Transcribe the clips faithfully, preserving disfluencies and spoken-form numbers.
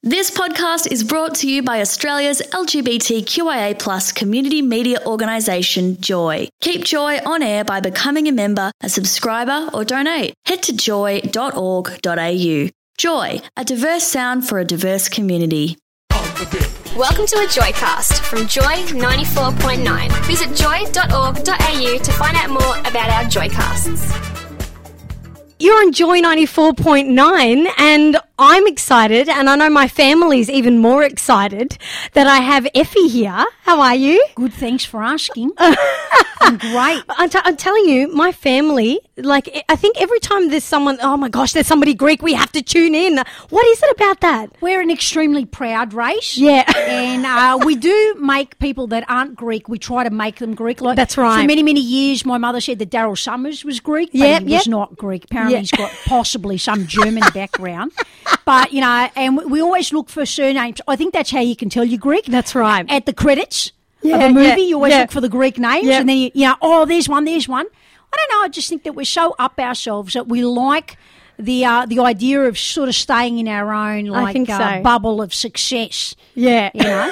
This podcast is brought to you by Australia's L G B T Q I A plus community media organisation, Joy. Keep Joy on air by becoming a member, a subscriber or donate. Head to joy dot org dot a u. Joy, a diverse sound for a diverse community. Welcome to a Joycast from Joy ninety-four point nine. Visit joy dot org dot a u to find out more about our Joycasts. You're on Joy ninety-four point nine and I'm excited, and I know my family's even more excited that I have Effie here. How are you? Good, thanks for asking. I'm great. I'm, t- I'm telling you, my family, like, I think every time there's someone, oh my gosh, there's somebody Greek, we have to tune in. What is it about that? We're an extremely proud race. Yeah. And uh, we do make people that aren't Greek, we try to make them Greek. Like, That's right. For many, many years, my mother said that Daryl Summers was Greek, but Yep, he yep. was not Greek. Apparently Yep. he's got possibly some German background. But, you know, and we always look for surnames. I think that's how you can tell you're Greek. That's right. At the credits Yeah, of a movie, yeah, you always yeah. look for the Greek names. Yeah. And then, you, you know, oh, there's one, there's one. I don't know, I just think that we're so up ourselves that we like the uh, the idea of sort of staying in our own, like, think uh, so. bubble of success. Yeah. You know?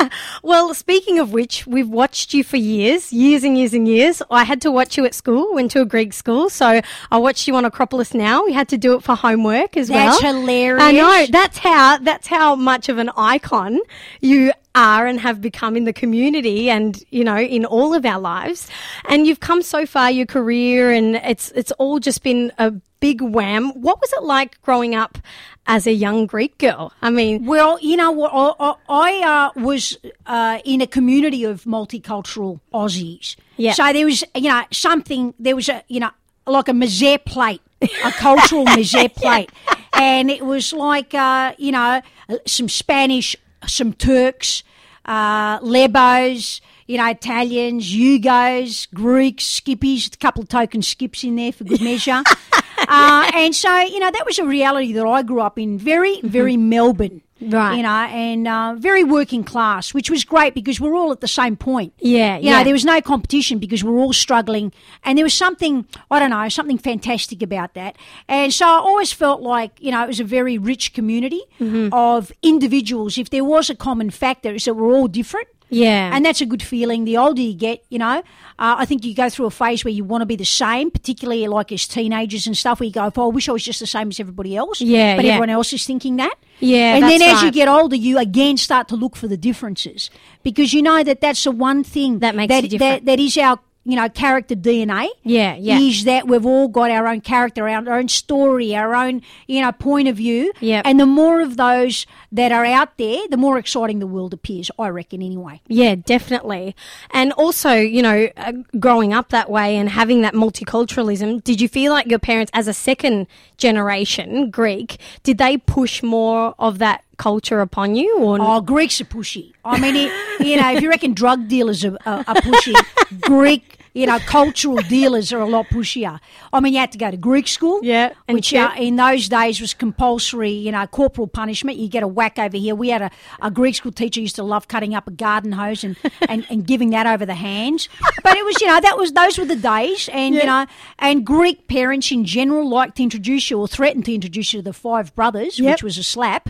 Well, speaking of which, we've watched you for years, years and years and years. I had to watch you at school, went to a Greek school, so I watched you on Acropolis Now. We had to do it for homework as well. That's hilarious. I know. That's how, that's how much of an icon you are and have become in the community and, you know, in all of our lives. And you've come so far, your career, and it's it's all just been a big wham. What was it like growing up as a young Greek girl? I mean... Well, you know what, I, I uh, was uh, in a community of multicultural Aussies. Yeah. So there was, you know, something, there was a, you know, like a mezze plate, a cultural mezze plate. And it was like, uh, you know, some Spanish, some Turks, uh, Lebos, you know, Italians, Yugos, Greeks, Skippies, a couple of token skips in there for good measure. uh, and so, you know, that was a reality that I grew up in, very, very Melbourne. Right. You know, and uh, very working class, which was great because we're all at the same point. Yeah, You yeah. know, there was no competition because we're all struggling. And there was something, I don't know, something fantastic about that. And so I always felt like, you know, it was a very rich community Mm-hmm. of individuals. If there was a common factor, is that we're all different. Yeah. And that's a good feeling. The older you get, you know, uh, I think you go through a phase where you want to be the same, particularly like as teenagers and stuff, where you go, oh, I wish I was just the same as everybody else. Yeah, But yeah. everyone else is thinking that. Yeah, And that's then as you right. get older, you again start to look for the differences because you know that that's the one thing That makes that, you different. that, that is our, you know, character D N A. Yeah, yeah. Is that we've all got our own character, our own story, our own, you know, point of view. Yep. And the more of those that are out there, the more exciting the world appears, I reckon, anyway. Yeah, definitely. And also, you know, uh, growing up that way and having that multiculturalism, did you feel like your parents, as a second generation Greek, did they push more of that culture upon you? Or Oh, Greeks are pushy. I mean, it, you know, if you reckon drug dealers are, are, are pushy, Greek, you know, cultural dealers are a lot pushier. I mean, you had to go to Greek school, Yeah, and which shit. uh, in those days was compulsory, you know, corporal punishment. You get a whack over here. We had a, a Greek school teacher used to love cutting up a garden hose and, and, and giving that over the hands. But it was, you know, that was those were the days, and you know, and Greek parents in general liked to introduce you or threatened to introduce you to the five brothers, Yep. which was a slap.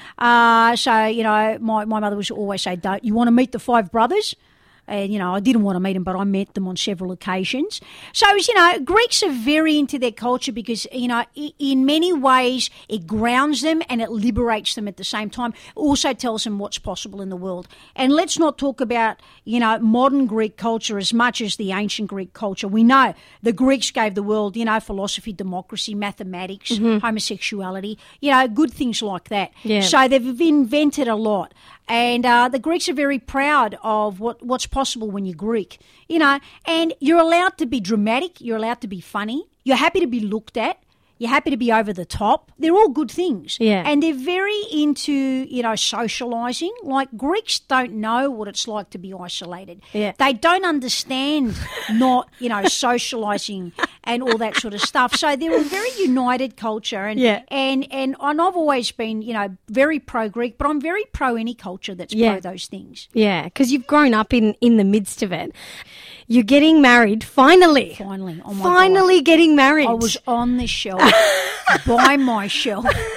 Uh, so, you know, my, my mother would always say, don't you want to meet the five brothers? And, you know, I didn't want to meet them, but I met them on several occasions. So, it was, you know, Greeks are very into their culture because, you know, i- in many ways it grounds them and it liberates them at the same time. It also tells them what's possible in the world. And let's not talk about, you know, modern Greek culture as much as the ancient Greek culture. We know the Greeks gave the world, you know, philosophy, democracy, mathematics, homosexuality, you know, good things like that. Yeah. So they've invented a lot. And uh, the Greeks are very proud of what, what's possible when you're Greek, you know, and you're allowed to be dramatic, you're allowed to be funny, you're happy to be looked at, you're happy to be over the top. They're all good things. Yeah. And they're very into, you know, socialising. Like, Greeks don't know what it's like to be isolated. Yeah. They don't understand not, you know, socialising and all that sort of stuff. So they're a very united culture. And, Yeah. and, and, and I've always been, you know, very pro-Greek, but I'm very pro any culture that's Yeah. pro those things. Yeah, because you've grown up in, in the midst of it. You're getting married, finally. Finally. Oh my Finally God. getting married. I was on the shelf, by myself,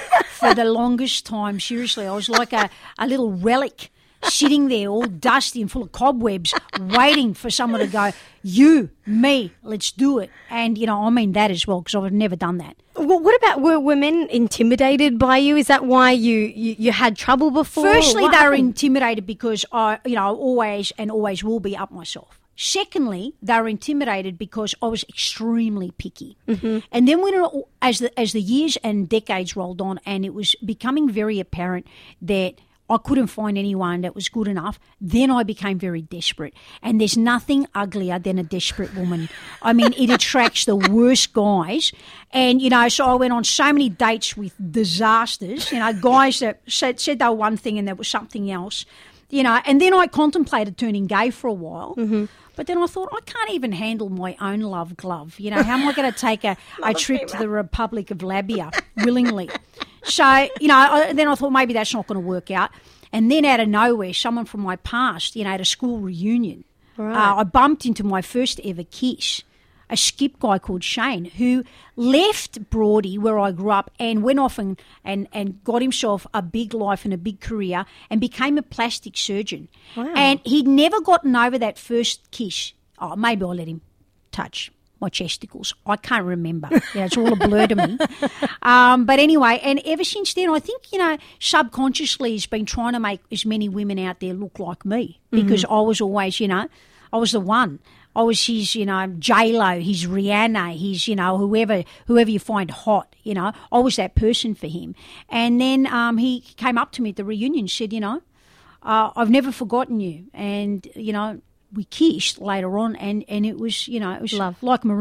for the longest time. Seriously, I was like a, a little relic sitting there all dusty and full of cobwebs waiting for someone to go, you, me, let's do it. And, you know, I mean that as well because I've never done that. Well, what about, were women intimidated by you? Is that why you, you, you had trouble before? Firstly, What they were happened? intimidated because I, you know, always and always will be up myself. Secondly, they were intimidated because I was extremely picky. Mm-hmm. And then when it, as the as the years and decades rolled on and it was becoming very apparent that I couldn't find anyone that was good enough, then I became very desperate. And there's nothing uglier than a desperate woman. I mean, it attracts the worst guys. And, you know, so I went on so many dates with disasters, you know, guys that said, said they were one thing and there was something else, you know. And then I contemplated turning gay for a while. Mm-hmm. But then I thought, I can't even handle my own love glove. You know, how am I going to take a, a trip to the Republic of Labia willingly? So, you know, I, then I thought maybe that's not going to work out. And then out of nowhere, someone from my past, you know, at a school reunion, Right. uh, I bumped into my first ever kiss, a skip guy called Shane, who left Broady, where I grew up, and went off and, and, and got himself a big life and a big career and became a plastic surgeon. Wow. And he'd never gotten over that first kiss. Oh, maybe I'll let him touch my chesticles. I can't remember. Yeah, it's all a blur to me. Um, but anyway, and ever since then, I think, you know, subconsciously he's been trying to make as many women out there look like me because mm-hmm. I was always, you know, I was the one. I was his, you know, J-Lo, his Rihanna, his, you know, whoever whoever you find hot, you know. I was that person for him. And then um, he came up to me at the reunion and said, you know, uh, I've never forgotten you. And, you know, we kissed later on, and, and it was, you know, it was Love.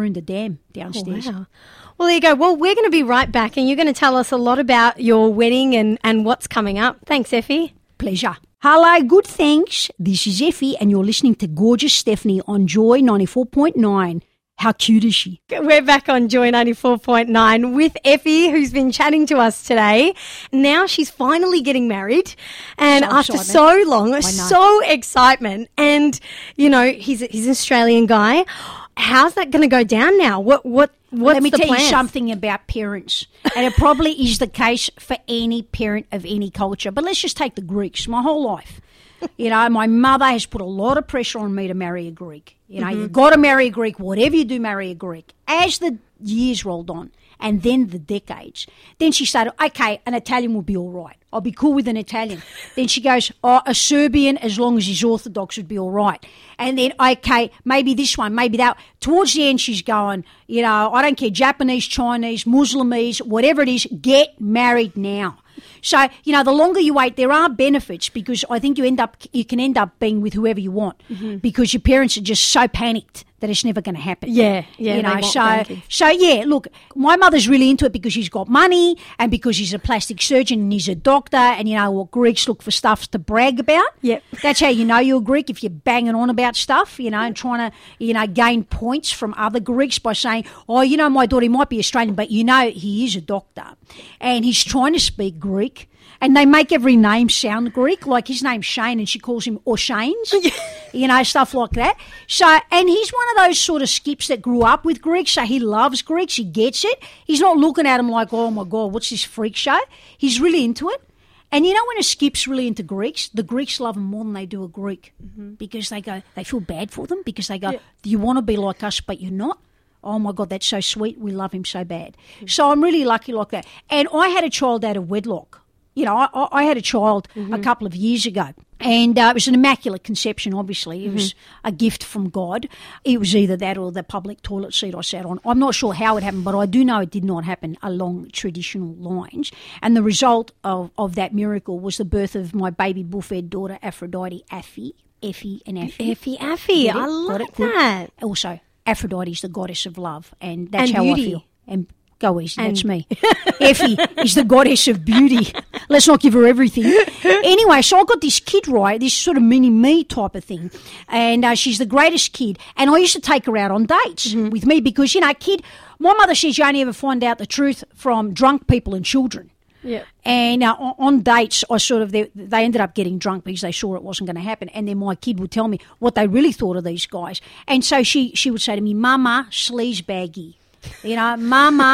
Oh, wow. Well, there you go. Well, we're going to be right back, and you're going to tell us a lot about your wedding and, and what's coming up. Thanks, Effie. Pleasure. Hello, good thanks. This is Effie, and you're listening to gorgeous Stephanie on Joy ninety-four point nine. How cute is she? We're back on Joy ninety-four point nine with Effie, who's been chatting to us today. Now she's finally getting married, and So after excitement. so long, so excitement. And, you know, he's, he's an Australian guy. How's that going to go down now? What what what's Let me the tell plans? you something about parents, and it probably is the case for any parent of any culture. But let's just take the Greeks. My whole life, you know, my mother has put a lot of pressure on me to marry a Greek. You know, mm-hmm. you've got to marry a Greek. Whatever you do, marry a Greek. As the years rolled on, and then the decades, then she started, okay, an Italian will be all right. I'll be cool with an Italian. Then she goes, oh, a Serbian, as long as he's Orthodox, would be all right. And then, okay, maybe this one, maybe that. Towards the end, she's going, you know, I don't care, Japanese, Chinese, Muslims, whatever it is, get married now. So, you know, the longer you wait, there are benefits because I think you end up, you can end up being with whoever you want mm-hmm. because your parents are just so panicked that it's never going to happen. Yeah, yeah. You know, they want so, grandkids. so yeah, look, my mother's really into it because she's got money and because she's a plastic surgeon and he's a doctor and, you know, what Greeks look for stuff to brag about. Yep. That's how you know you're a Greek, if you're banging on about stuff, you know, and trying to, you know, gain points from other Greeks by saying, oh, you know, my daughter, he might be Australian, but you know he is a doctor and he's trying to speak Greek. And they make every name sound Greek, like his name's Shane and she calls him O'Shanes, you know, stuff like that. So, and he's one of those sort of skips that grew up with Greeks, so he loves Greeks, he gets it. He's not looking at them like, oh my God, what's this freak show? He's really into it. And you know when a skip's really into Greeks, the Greeks love them more than they do a Greek mm-hmm. because they go, they feel bad for them because they go, yeah. you want to be like us, but you're not. Oh, my God, that's so sweet. We love him so bad. Mm-hmm. So I'm really lucky like that. And I had a child out of wedlock. You know, I, I had a child mm-hmm. a couple of years ago, and uh, it was an immaculate conception, obviously. It mm-hmm. was a gift from God. It was either that or the public toilet seat I sat on. I'm not sure how it happened, but I do know it did not happen along traditional lines. And the result of, of that miracle was the birth of my baby bull-fed daughter, Aphrodite, Affie, Effie and Affie. Effie, Affie, I like that. Also, Aphrodite's the goddess of love, and that's and how beauty. I feel. And Go easy, and that's me. Effie is the goddess of beauty. Let's not give her everything. Anyway, so I got this kid, right, this sort of mini-me type of thing, and uh, she's the greatest kid. And I used to take her out on dates mm-hmm. with me because, you know, kid, my mother says you only ever find out the truth from drunk people and children. Yeah. And uh, on dates, I sort of they, they ended up getting drunk because they saw it wasn't going to happen. And then my kid would tell me what they really thought of these guys. And so she, she would say to me, Mama, sleaze baggy. You know, Mama,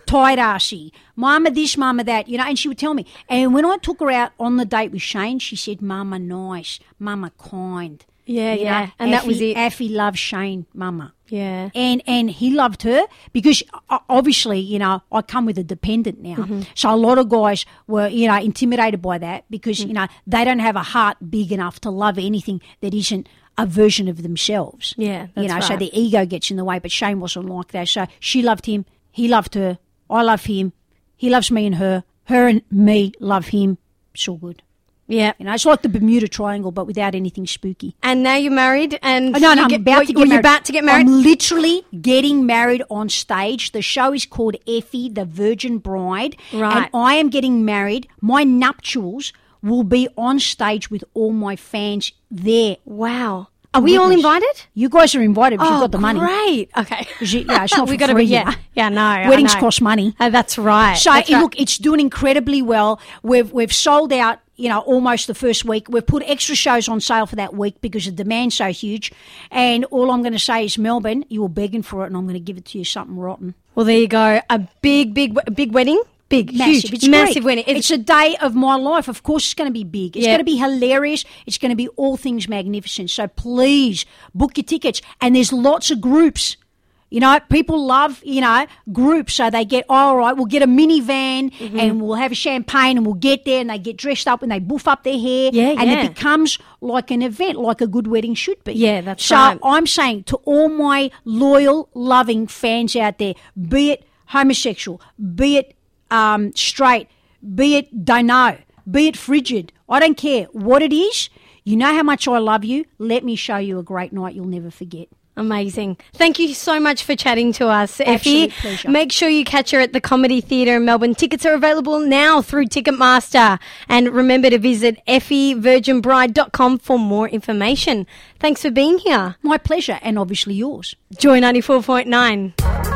tight assy, mama this, mama that, you know, and she would tell me. And when I took her out on the date with Shane, she said, mama nice, mama kind. Yeah, You yeah. know, And that was Effie- it. Effie loves Shane, mama. Yeah. And and he loved her because uh, obviously, you know, I come with a dependent now. Mm-hmm. So a lot of guys were, you know, intimidated by that because, Mm. you know, they don't have a heart big enough to love anything that isn't a version of themselves. Yeah, You that's know, so right. their ego gets in the way, but Shane wasn't like that. So she loved him. He loved her. I love him. He loves me and her. Her and me love him. It's all good. Yeah. You know, it's like the Bermuda Triangle, but without anything spooky. And now you're married and Oh, no, no, you I'm get- about well, to well, get you're married. about to get married. I'm literally getting married on stage. The show is called Effie, the Virgin Bride. Right. And I am getting married. My nuptials will be on stage with all my fans there. Wow. Are we all Witness. invited? You guys are invited because Oh, you've got the money. great. Okay. 'Cause you- yeah, it's not we for gotta free, be, yeah. you know. Yeah, no. I Weddings know. cost money. Uh, that's right. So That's eh, right. look, it's doing incredibly well. We've we've sold out, you know, almost the first week. We've put extra shows on sale for that week because the demand's so huge. And all I'm going to say is, Melbourne, you were begging for it, and I'm going to give it to you something rotten. Well, there you go. A big, big, big wedding. Big, Massive. huge, It's massive great. wedding. It's, a day of my life. Of course, it's going to be big. It's Yeah. going to be hilarious. It's going to be all things magnificent. So please book your tickets. And there's lots of groups. You know, people love, you know, groups. So they get, all right, we'll get a minivan Mm-hmm. and we'll have a champagne and we'll get there and they get dressed up and they boof up their hair. Yeah, and yeah. it becomes like an event, like a good wedding should be. Yeah, that's so right. I'm saying to all my loyal, loving fans out there, be it homosexual, be it um, straight, be it don't know, be it frigid, I don't care what it is. You know how much I love you. Let me show you a great night you'll never forget. Amazing. Thank you so much for chatting to us, Effie. Absolute pleasure. Make sure you catch her at the Comedy Theatre in Melbourne. Tickets are available now through Ticketmaster. And remember to visit effie virgin bride dot com for more information. Thanks for being here. My pleasure, and obviously yours. Joy ninety-four point nine.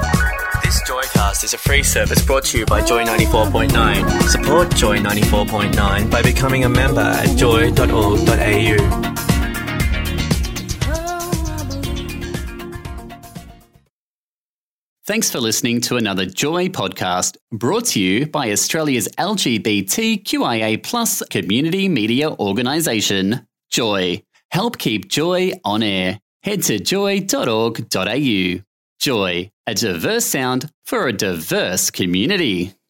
This Joycast is a free service brought to you by Joy ninety-four point nine. Support Joy ninety-four point nine by becoming a member at joy dot org dot a u. Thanks for listening to another Joy podcast brought to you by Australia's L G B T Q I A plus community media organisation, Joy. Help keep Joy on air. Head to joy dot org dot a u. Joy, a diverse sound for a diverse community.